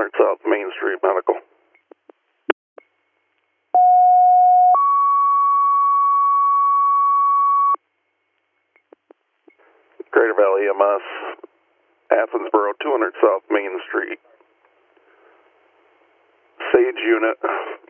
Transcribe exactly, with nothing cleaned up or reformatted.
hundred South Main Street Medical. Crater Valley E M S, Athensboro, two hundred South Main Street. Sage unit.